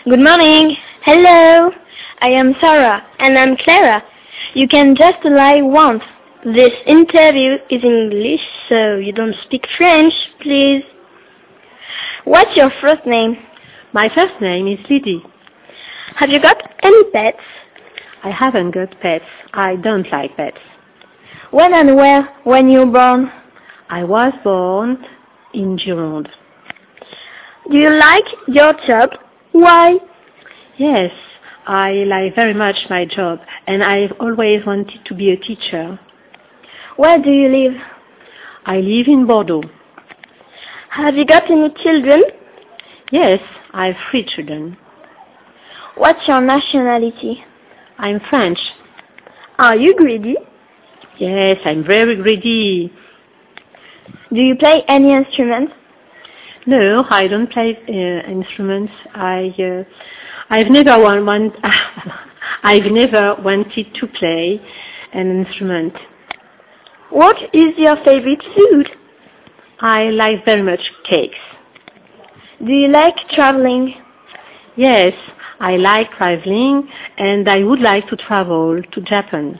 Good morning. Hello. I am Sarah. And I'm Clara. You can just lie once. This interview is in English, so you don't speak French, please. What's your first name? My first name is Lydie. Have you got any pets? I haven't got pets. I don't like pets. When and where when you were born? I was born in Gironde. Do you like your job? Why? Yes, I like very much my job, and I've always wanted to be a teacher. Where do you live? I live in Bordeaux. Have you got any children? Yes, I have 3 children. What's your nationality? I'm French. Are you greedy? Yes, I'm very greedy. Do you play any instrument? No, I don't play instruments. I've never I've never wanted to play an instrument. What is your favorite food? I like very much cakes. Do you like traveling? Yes, I like traveling, and I would like to travel to Japan.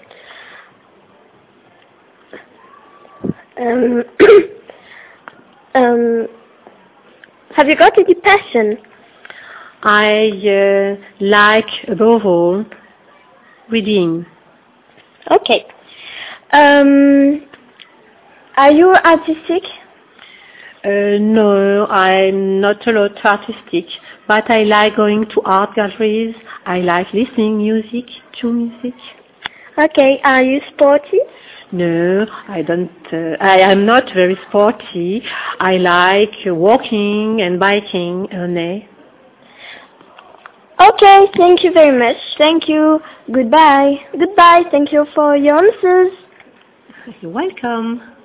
Have you got any passion? I like, above all, reading. Okay. Are you artistic? No, I'm not a lot artistic, but I like going to art galleries. I like listening to music. Okay. Are you sporty? No, I don't. I am not very sporty. I like walking and biking only. Okay. Thank you very much. Thank you. Goodbye. Goodbye. Thank you for your answers. You're welcome.